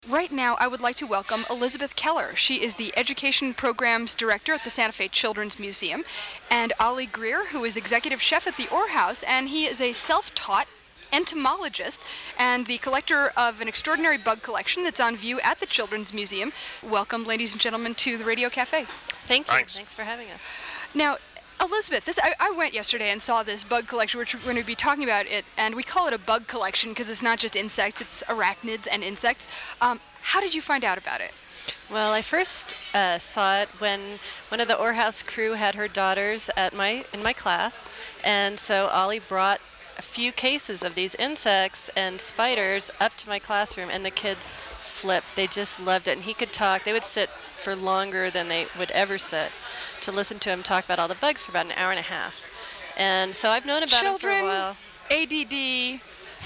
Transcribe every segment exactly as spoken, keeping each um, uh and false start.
Right now, I would like to welcome Elizabeth Keller. She is the Education Programs Director at the Santa Fe Children's Museum, and Ollie Greer, who is Executive Chef at the Orr House, and he is a self-taught entomologist and the collector of an extraordinary bug collection that's on view at the Children's Museum. Welcome, ladies and gentlemen, to the Radio Cafe. Thank you. Thanks. Thanks for having us. Now, Elizabeth, this I, I went yesterday and saw this bug collection, which we're going to be talking about it, and we call it a bug collection because it's not just insects, it's arachnids and insects. Um, how did you find out about it? Well, I first uh, saw it when one of the Orr House crew had her daughters at my in my class, and so Ollie brought a few cases of these insects and spiders up to my classroom, and the kids flipped. They just loved it, and he could talk. They would sit for longer than they would ever sit to listen to him talk about all the bugs for about an hour and a half. And so I've known about Children, him for a while. A D D,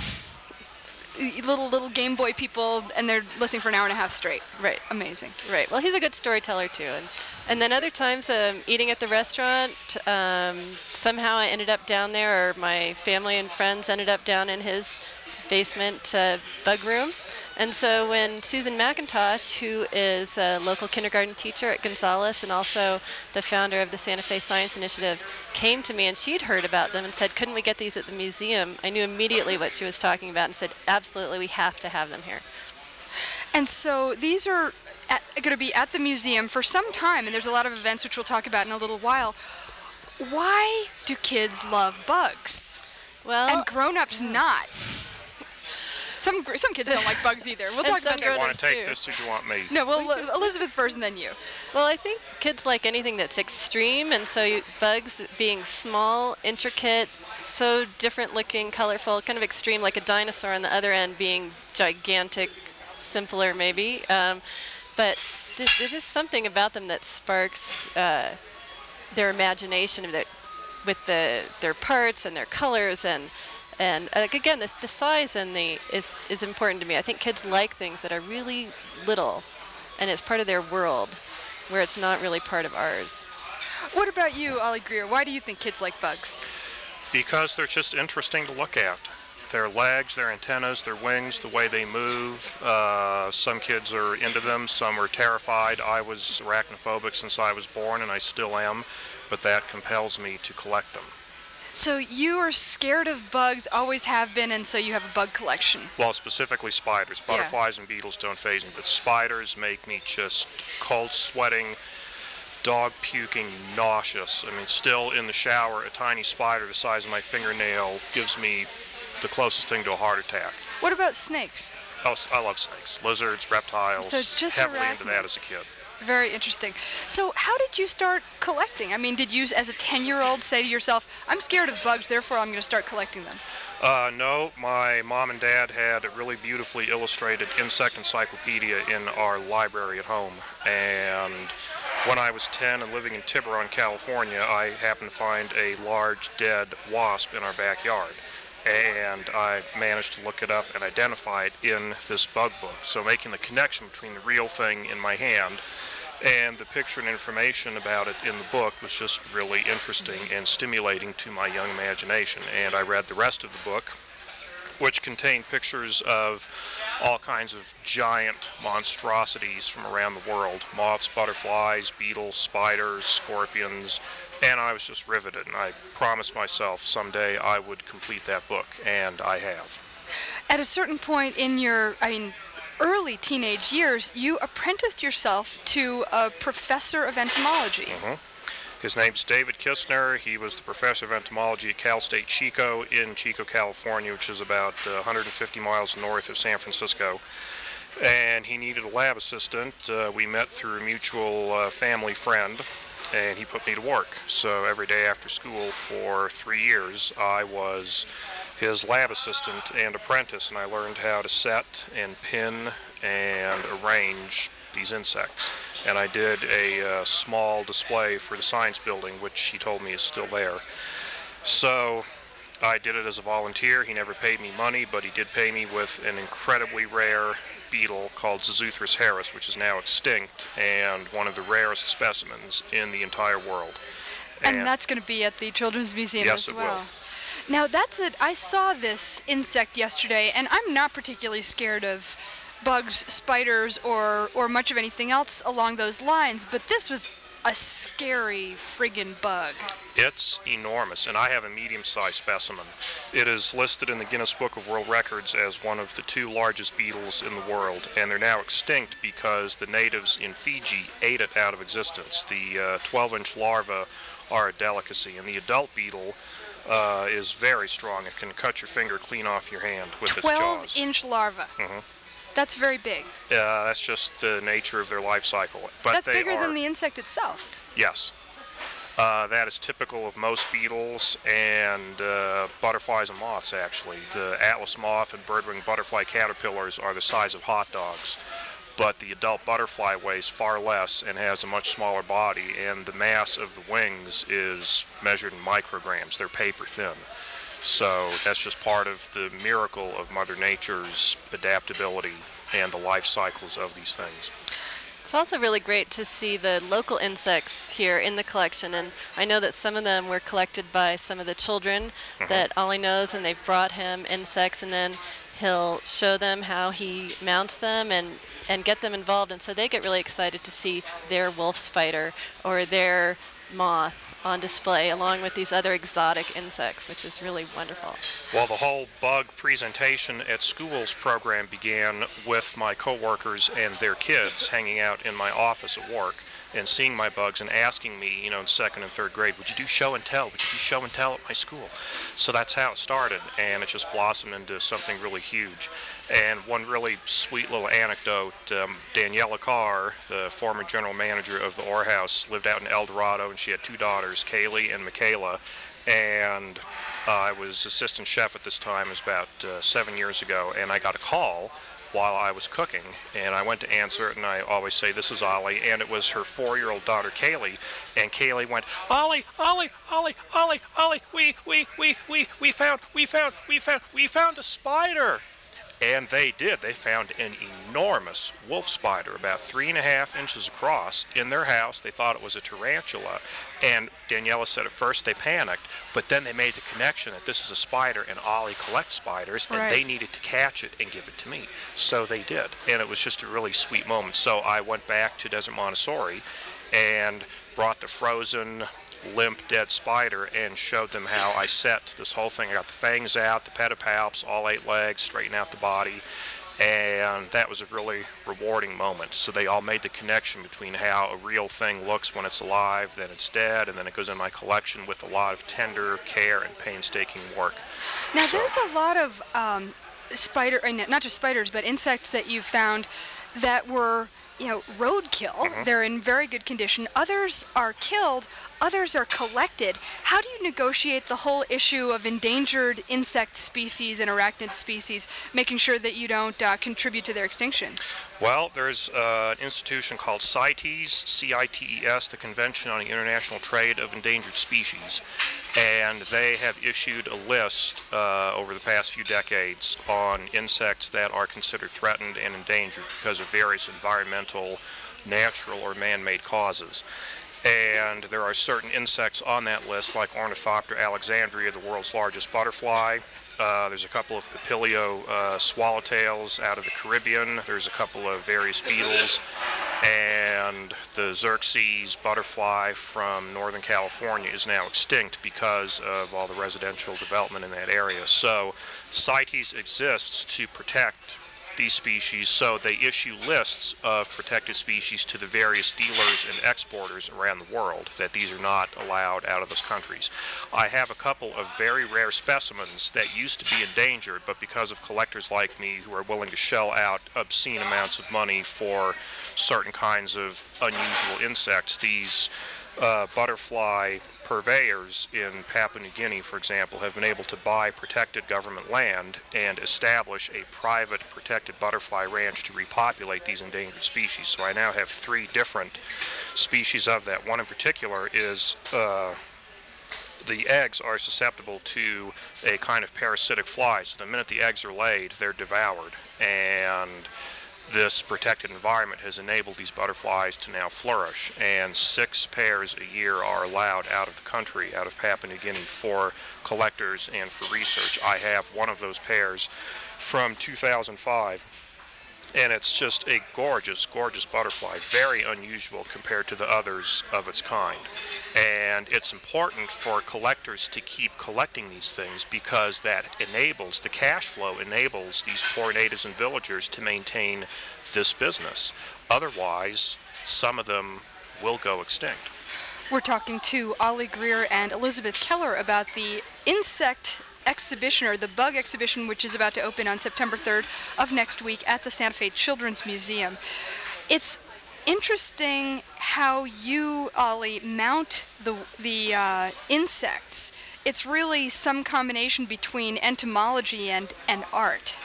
little little Game Boy people, and they're listening for an hour and a half straight. Right. Amazing. Right. Well, he's a good storyteller too, and and then other times um, eating at the restaurant. Um, somehow I ended up down there, or my family and friends ended up down in his basement uh, bug room. And so when Susan McIntosh, who is a local kindergarten teacher at Gonzales and also the founder of the Santa Fe Science Initiative, came to me and she'd heard about them and said, couldn't we get these at the museum? I knew immediately what she was talking about and said, absolutely, we have to have them here. And so these are going to be at the museum for some time, and there's a lot of events which we'll talk about in a little while. Why do kids love bugs? Well, and grown-ups not? Some some kids don't like bugs either. We'll And talk some about Do you that. want to take too. this or do you want me? No, well, Elizabeth first and then you. Well, I think kids like anything that's extreme, and so you, bugs being small, intricate, so different looking, colorful, kind of extreme, like a dinosaur on the other end being gigantic, simpler maybe. Um, but th- there's just something about them that sparks uh, their imagination of the, with the their parts and their colors and And uh, again, this, the size and the is is important to me. I think kids like things that are really little, and it's part of their world, where it's not really part of ours. What about you, Ollie Greer? Why do you think kids like bugs? Because they're just interesting to look at. Their legs, their antennas, their wings, the way they move. Uh, some kids are into them, some are terrified. I was arachnophobic since I was born, and I still am, but that compels me to collect them. So you are scared of bugs, always have been, and so you have a bug collection. Well, specifically spiders. Yeah. Butterflies and beetles don't faze me, but spiders make me just cold sweating, dog puking, nauseous. I mean, still in the shower, a tiny spider the size of my fingernail gives me the closest thing to a heart attack. What about snakes? Oh, s- I love snakes, lizards, reptiles. So it's just heavily into that arachnids. as a kid. Very interesting. So how did you start collecting? I mean, did you, as a ten-year-old, say to yourself, I'm scared of bugs, therefore I'm going to start collecting them? Uh, no, my mom and dad had a really beautifully illustrated insect encyclopedia in our library at home. And when I was ten and living in Tiburon, California, I happened to find a large dead wasp in our backyard. And I managed to look it up and identify it in this bug book. So making the connection between the real thing in my hand and the picture and information about it in the book was just really interesting and stimulating to my young imagination. And I read the rest of the book, which contained pictures of all kinds of giant monstrosities from around the world. Moths, butterflies, beetles, spiders, scorpions, and I was just riveted. And I promised myself someday I would complete that book, and I have. At a certain point in your, I mean, early teenage years, you apprenticed yourself to a professor of entomology. Mm-hmm. His name's David Kistner. He was the professor of entomology at Cal State Chico in Chico, California, which is about uh, one hundred fifty miles north of San Francisco. And he needed a lab assistant. Uh, we met through a mutual uh, family friend, and he put me to work. So every day after school for three years, I was his lab assistant and apprentice, and I learned how to set and pin and arrange these insects. And I did a uh, small display for the science building, which he told me is still there. So I did it as a volunteer. He never paid me money, but he did pay me with an incredibly rare beetle called Zoothris harris, which is now extinct and one of the rarest specimens in the entire world. And, and that's going to be at the Children's Museum yes, as it well. Will. Now that's it. I saw this insect yesterday, and I'm not particularly scared of bugs, spiders, or, or much of anything else along those lines, but this was a scary friggin' bug. It's enormous, and I have a medium-sized specimen. It is listed in the Guinness Book of World Records as one of the two largest beetles in the world, and they're now extinct because the natives in Fiji ate it out of existence. The twelve-inch uh, larvae are a delicacy, and the adult beetle uh, is very strong. It can cut your finger clean off your hand with its jaws. twelve-inch larva. Mm-hmm. That's very big. Uh, that's just the nature of their life cycle. But That's they bigger are, than the insect itself. Yes. Uh, that is typical of most beetles and uh, butterflies and moths, actually. The atlas moth and birdwing butterfly caterpillars are the size of hot dogs, but the adult butterfly weighs far less and has a much smaller body, and the mass of the wings is measured in micrograms. They're paper thin. So that's just part of the miracle of Mother Nature's adaptability and the life cycles of these things. It's also really great to see the local insects here in the collection, and I know that some of them were collected by some of the children mm-hmm. that Ollie knows, and they've brought him insects, and then he'll show them how he mounts them and, and get them involved, and so they get really excited to see their wolf spider or their moth on display along with these other exotic insects, which is really wonderful. Well, the whole bug presentation at schools program began with my coworkers and their kids hanging out in my office at work and seeing my bugs and asking me, you know, in second and third grade, would you do show and tell? Would you do show and tell at my school? So that's how it started, and it just blossomed into something really huge. And one really sweet little anecdote, um, Daniela Carr, the former general manager of the Orr House, lived out in El Dorado, and she had two daughters, Kaylee and Michaela, and uh, I was assistant chef at this time. It was about uh, seven years ago, and I got a call while I was cooking, and I went to answer it, and I always say, this is Ollie, and it was her four-year-old daughter, Kaylee, and Kaylee went, Ollie, Ollie, Ollie, Ollie, Ollie, we, we, we, we, we found, we found, we found, we found a spider. And they did. They found an enormous wolf spider, about three and a half inches across, in their house. They thought it was a tarantula. And Daniela said at first they panicked, but then they made the connection that this is a spider and Ollie collects spiders, and right. they needed to catch it and give it to me. So they did. And it was just a really sweet moment. So I went back to Desert Montessori and brought the frozen limp dead spider and showed them how I set this whole thing. I got the fangs out, the pedipalps, all eight legs, straighten out the body, and that was a really rewarding moment. So they all made the connection between how a real thing looks when it's alive, then it's dead, and then it goes in my collection with a lot of tender care and painstaking work. Now so. There's a lot of um, spider, uh, not just spiders, but insects that you found that were, you know, roadkill. Mm-hmm. They're in very good condition. Others are killed. Others are collected. How do you negotiate the whole issue of endangered insect species and arachnid species, making sure that you don't uh, contribute to their extinction? Well, there's uh, an institution called CITES, C I T E S, the Convention on the International Trade of Endangered Species, and they have issued a list uh, over the past few decades on insects that are considered threatened and endangered because of various environmental, natural, or man-made causes. And there are certain insects on that list, like Ornithoptera alexandria, the world's largest butterfly. Uh, there's a couple of Papilio uh, swallowtails out of the Caribbean. There's a couple of various beetles. And the Xerxes butterfly from Northern California is now extinct because of all the residential development in that area. So CITES exists to protect these species, so they issue lists of protected species to the various dealers and exporters around the world that these are not allowed out of those countries. I have a couple of very rare specimens that used to be endangered, but because of collectors like me who are willing to shell out obscene amounts of money for certain kinds of unusual insects, these uh, butterfly purveyors in Papua New Guinea, for example, have been able to buy protected government land and establish a private protected butterfly ranch to repopulate these endangered species. So I now have three different species of that. One in particular is uh, the eggs are susceptible to a kind of parasitic fly. So the minute the eggs are laid, they're devoured. And this protected environment has enabled these butterflies to now flourish, and six pairs a year are allowed out of the country, out of Papua New Guinea, for collectors and for research. I have one of those pairs from two thousand five, And it's just a gorgeous, gorgeous butterfly, very unusual compared to the others of its kind. And it's important for collectors to keep collecting these things because that enables, the cash flow enables these poor natives and villagers to maintain this business. Otherwise, some of them will go extinct. We're talking to Ollie Greer and Elizabeth Keller about the insect exhibition, or the bug exhibition, which is about to open on September third of next week at the Santa Fe Children's Museum. It's interesting how you, Ollie, mount the, the uh, insects. It's really some combination between entomology and, and art.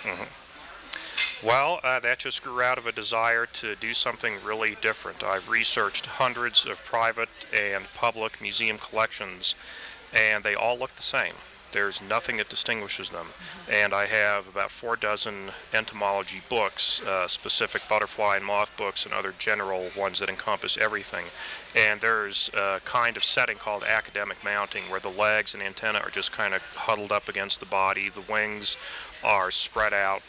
Mm-hmm. Well, uh, that just grew out of a desire to do something really different. I've researched hundreds of private and public museum collections, and they all look the same. There's nothing that distinguishes them. Mm-hmm. And I have about four dozen entomology books, uh, specific butterfly and moth books, and other general ones that encompass everything. And there's a kind of setting called academic mounting, where the legs and antennae are just kind of huddled up against the body. The wings are spread out,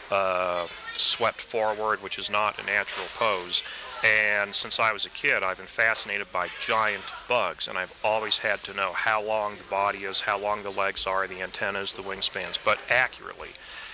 uh, swept forward, which is not a natural pose. And since I was a kid, I've been fascinated by giant bugs, and I've always had to know how long the body is, how long the legs are, the antennas, the wingspans, but accurately.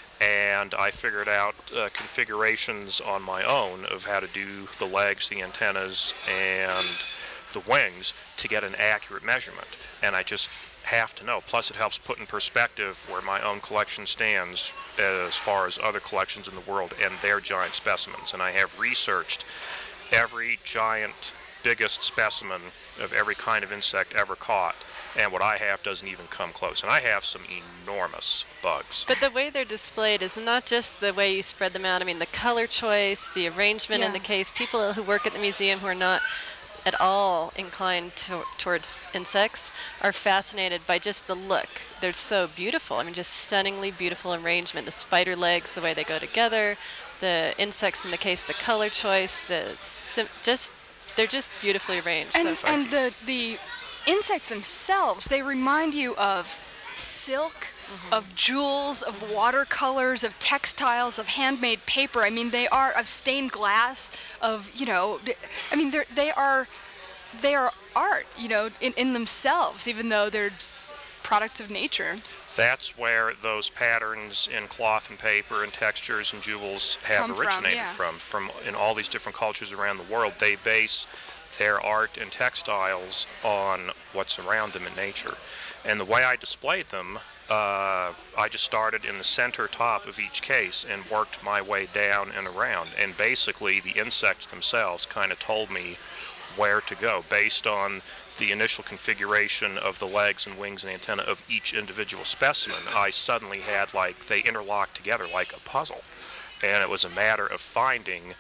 And I figured out uh, configurations on my own of how to do the legs, the antennas, and the wings to get an accurate measurement. And I just have to know. Plus, it helps put in perspective where my own collection stands as far as other collections in the world and their giant specimens. And I have researched every giant, biggest specimen of every kind of insect ever caught, and what I have doesn't even come close. And I have some enormous bugs. But the way they're displayed is not just the way you spread them out. I mean, the color choice, the arrangement Yeah. in the case. People who work at the museum who are not at all inclined to, towards insects are fascinated by just the look. They're so beautiful. I mean, just stunningly beautiful arrangement. The spider legs, the way they go together, the insects in the case, the color choice, the sim just they're just beautifully arranged. And, So and the, the insects themselves, they remind you of silk, mm-hmm. of jewels, of watercolors, of textiles, of handmade paper. I mean, they are of stained glass, of, you know, I mean, they're, they are they are art, you know, in, in themselves, even though they're products of nature. That's where those patterns in cloth and paper and textures and jewels have Come from, originated yeah. from. From in all these different cultures around the world, they base their art and textiles on what's around them in nature. And the way I displayed them, uh, I just started in the center top of each case and worked my way down and around. And basically, the insects themselves kind of told me where to go based on the initial configuration of the legs and wings and antenna of each individual specimen. I suddenly had, like, they interlocked together like a puzzle. And it was a matter of finding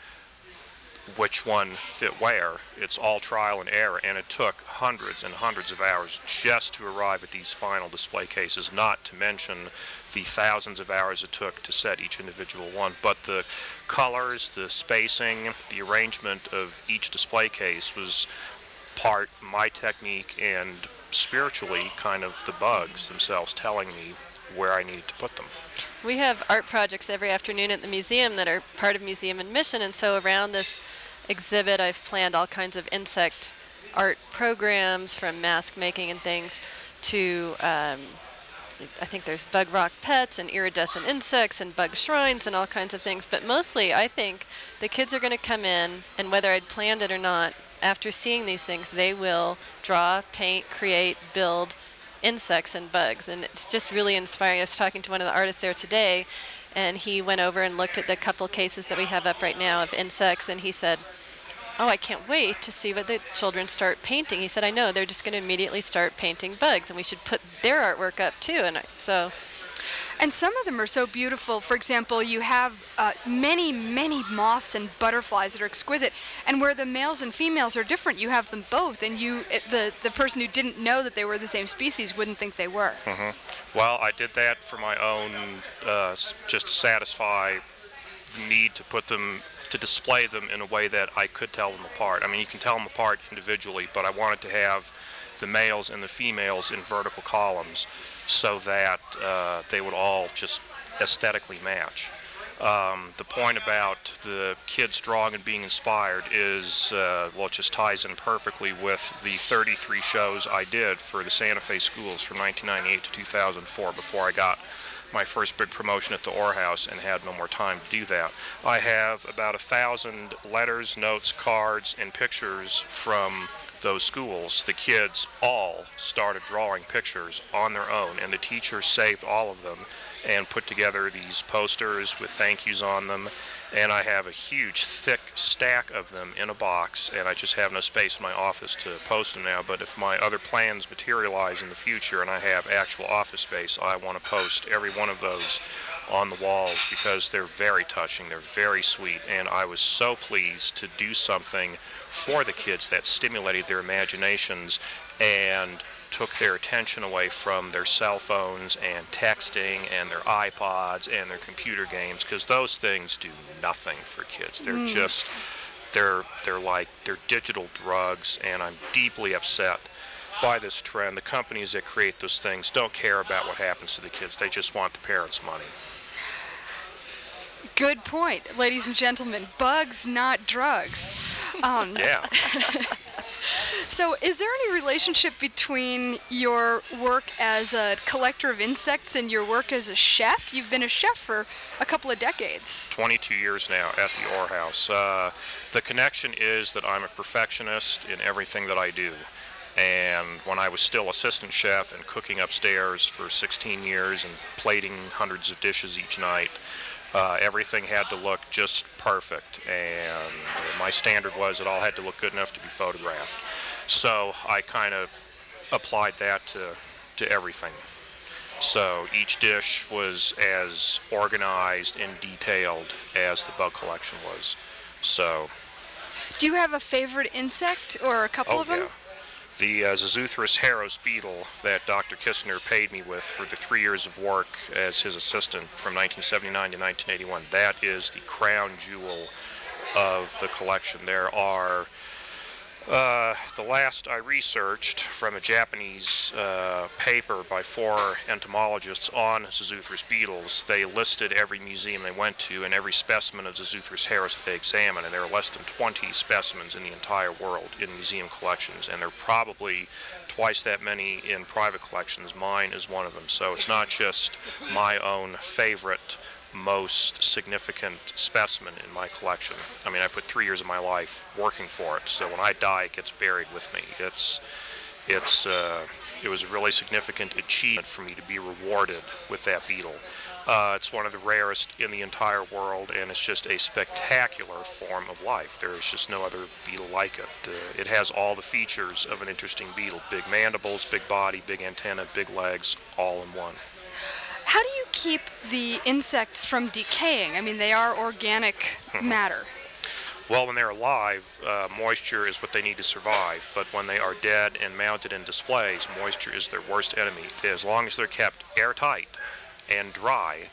which one fit where. It's all trial and error, and it took hundreds and hundreds of hours just to arrive at these final display cases, not to mention the thousands of hours it took to set each individual one. But the colors, the spacing, the arrangement of each display case was part my technique and spiritually kind of the bugs themselves telling me where I needed to put them. we have art projects every afternoon at the museum that are part of museum admission, and so around this exhibit I've planned all kinds of insect art programs, from mask making and things to um, I think there's bug rock pets and iridescent insects and bug shrines and all kinds of things. But mostly I think the kids are going to come in, and whether I'd planned it or not, after seeing these things, they will draw, paint, create, build insects and bugs. And it's just really inspiring. I was talking to one of the artists there today, and he went over and looked at the couple cases that we have up right now of insects, and he said, oh, I can't wait to see what the children start painting. He said, I know, they're just going to immediately start painting bugs, and we should put their artwork up too. And I, so, And some of them are so beautiful. For example, you have uh, many, many moths and butterflies that are exquisite, and where the males and females are different, you have them both, and you, it, the, the person who didn't know that they were the same species wouldn't think they were. Mm-hmm. Well, I did that for my own, uh, just to satisfy the need to put them, to display them in a way that I could tell them apart. I mean, you can tell them apart individually, but I wanted to have the males and the females in vertical columns so that uh, they would all just aesthetically match. Um, the point about the kids drawing and being inspired is, uh, well, it just ties in perfectly with the thirty-three shows I did for the Santa Fe schools from nineteen ninety-eight to two thousand four before I got my first big promotion at the Orr House and had no more time to do that. I have about a thousand letters, notes, cards, and pictures from those schools. The kids all started drawing pictures on their own, and the teachers saved all of them and put together these posters with thank yous on them. And I have a huge, thick stack of them in a box, and I just have no space in my office to post them now. But if my other plans materialize in the future and I have actual office space, I want to post every one of those on the walls because they're very touching, they're very sweet, and I was so pleased to do something for the kids that stimulated their imaginations and took their attention away from their cell phones and texting and their iPods and their computer games, because those things do nothing for kids. They're mm. just, they're, they're like, they're digital drugs, and I'm deeply upset by this trend. The companies that create those things don't care about what happens to the kids. They just want the parents' money. Good point, ladies and gentlemen. Bugs, not drugs. Um, yeah. So is there any relationship between your work as a collector of insects and your work as a chef? You've been a chef for a couple of decades. twenty-two years now at the Orr House. Uh, the connection is that I'm a perfectionist in everything that I do. And when I was still assistant chef and cooking upstairs for sixteen years and plating hundreds of dishes each night, Uh, everything had to look just perfect, and my standard was it all had to look good enough to be photographed. So I kind of applied that to, to everything. So each dish was as organized and detailed as the bug collection was. So. Do you have a favorite insect or a couple oh, of them? Yeah. The uh, Zoothris Harris beetle that Doctor Kistner paid me with for the three years of work as his assistant from nineteen seventy-nine to nineteen eighty-one, that is the crown jewel of the collection. There are, uh, the last I researched from a Japanese uh, paper by four entomologists on Zoothris beetles, they listed every museum they went to and every specimen of Zoothris Harris that they examined, and there are less than twenty specimens in the entire world in museum collections, and there are probably twice that many in private collections. Mine is one of them. So it's not just my own favorite, most significant specimen in my collection. I mean, I put three years of my life working for it, so when I die, it gets buried with me. It's, it's, uh, it was a really significant achievement for me to be rewarded with that beetle. Uh, it's one of the rarest in the entire world, and it's just a spectacular form of life. There's just no other beetle like it. Uh, it has all the features of an interesting beetle: big mandibles, big body, big antenna, big legs, all in one. How do you keep the insects from decaying? I mean, they are organic mm-hmm. matter. Well, when they're alive, uh, moisture is what they need to survive. But when they are dead and mounted in displays, moisture is their worst enemy. As long as they're kept airtight and dry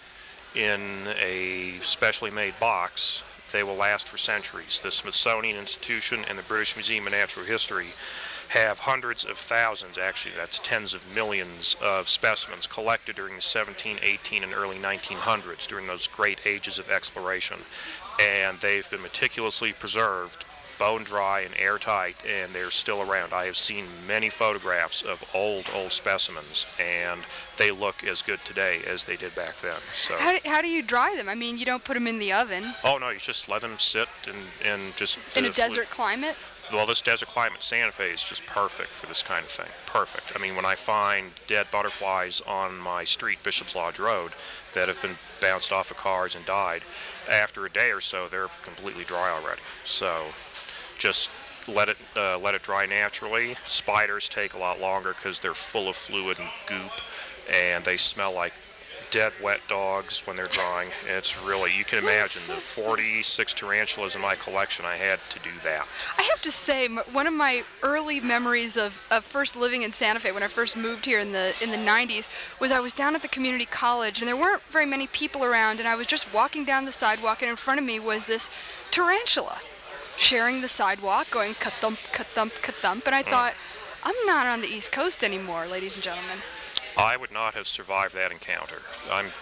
in a specially made box, they will last for centuries. The Smithsonian Institution and the British Museum of Natural History have hundreds of thousands, actually that's tens of millions of specimens collected during the seventeen, eighteen, and early nineteen hundreds, during those great ages of exploration. And they've been meticulously preserved, bone dry and airtight, and they're still around. I have seen many photographs of old, old specimens, and they look as good today as they did back then. So. How do, how do you dry them? I mean, you don't put them in the oven. Oh, no, you just let them sit and, and just... In uh, a desert climate? Well, this desert climate, Santa Fe, is just perfect for this kind of thing. Perfect. I mean, when I find dead butterflies on my street, Bishop's Lodge Road, that have been bounced off of cars and died, after a day or so, they're completely dry already. So just let it uh, let it dry naturally. Spiders take a lot longer because they're full of fluid and goop, and they smell like dead wet dogs when they're drying. It's really, you can imagine the forty-six tarantulas in my collection, I had to do that. I have to say, m- one of my early memories of, of first living in Santa Fe when I first moved here in the in the nineties was I was down at the community college, and there weren't very many people around, and I was just walking down the sidewalk, and in front of me was this tarantula sharing the sidewalk, going ka-thump, ka-thump, ka-thump, and I mm. thought, I'm not on the East Coast anymore, ladies and gentlemen. I would not have survived that encounter. I'm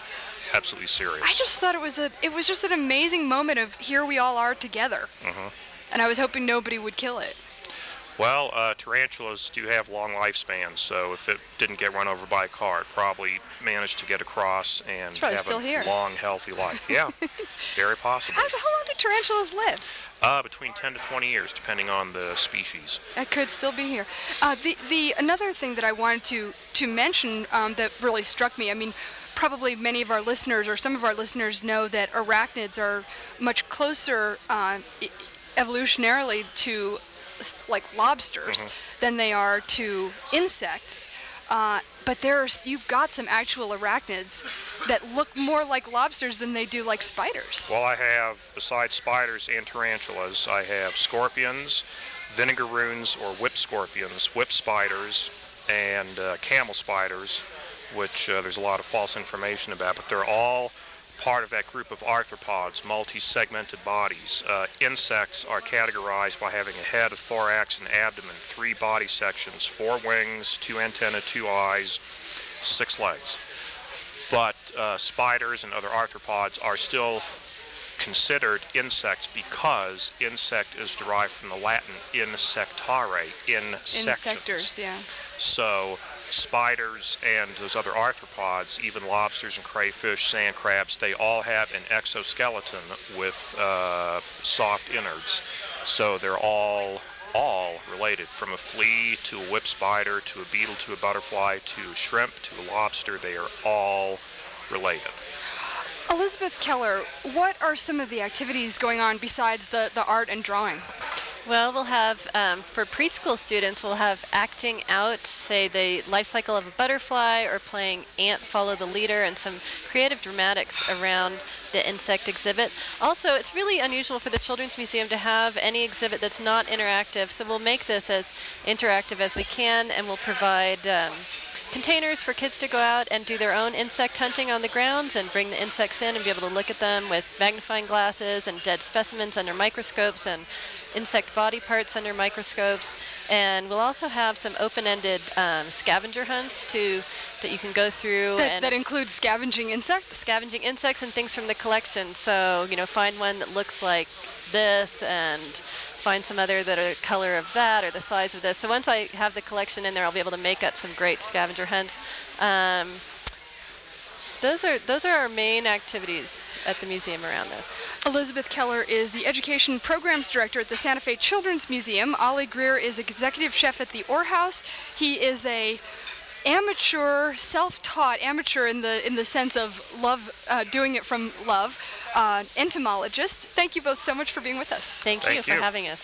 absolutely serious. I just thought it was a it was just an amazing moment of here we all are together. Mhm. And I was hoping nobody would kill it. Well, uh, tarantulas do have long lifespans, so if it didn't get run over by a car, it probably managed to get across and It's probably have still a here. long, healthy life. Yeah, very possible. How, how long do tarantulas live? Uh, between ten to twenty years, depending on the species. I could still be here. Uh, the the another thing that I wanted to to mention um, that really struck me. I mean, probably many of our listeners or some of our listeners know that arachnids are much closer uh, e- evolutionarily to s- like lobsters Mhm. than they are to insects. Uh, but there's you've got some actual arachnids that look more like lobsters than they do like spiders. Well, I have, besides spiders and tarantulas, I have scorpions, vinegaroons or whip scorpions, whip spiders, and uh, camel spiders, which uh, there's a lot of false information about, but they're all part of that group of arthropods, multi-segmented bodies. Uh, insects are categorized by having a head, a thorax, and abdomen, three body sections, four wings, two antennae, two eyes, six legs. But uh, spiders and other arthropods are still considered insects because insect is derived from the Latin insectare, in sections. Insectors, yeah. So spiders and those other arthropods, even lobsters and crayfish, sand crabs, they all have an exoskeleton with uh, soft innards. So they're all all related, from a flea to a whip spider to a beetle to a butterfly to a shrimp to a lobster. They are all related. Elizabeth Keller, what are some of the activities going on besides the, the art and drawing? Well, we'll have, um, for preschool students, we'll have acting out, say, the life cycle of a butterfly or playing ant follow the leader, and some creative dramatics around the insect exhibit. Also, it's really unusual for the Children's Museum to have any exhibit that's not interactive, so we'll make this as interactive as we can, and we'll provide um, containers for kids to go out and do their own insect hunting on the grounds and bring the insects in and be able to look at them with magnifying glasses and dead specimens under microscopes and insect body parts under microscopes. And we'll also have some open-ended um, scavenger hunts to that you can go through. That, and that includes scavenging insects? Scavenging insects and things from the collection. So, you know, find one that looks like this and find some other that are the color of that or the size of this. So once I have the collection in there, I'll be able to make up some great scavenger hunts. Um, those are those are our main activities at the museum around this. Elizabeth Keller is the Education Programs Director at the Santa Fe Children's Museum. Ollie Greer is Executive Chef at the Orr House. He is a amateur, self-taught amateur in the in the sense of love, uh, doing it from love, uh, entomologist. Thank you both so much for being with us. Thank, Thank you for you. having us.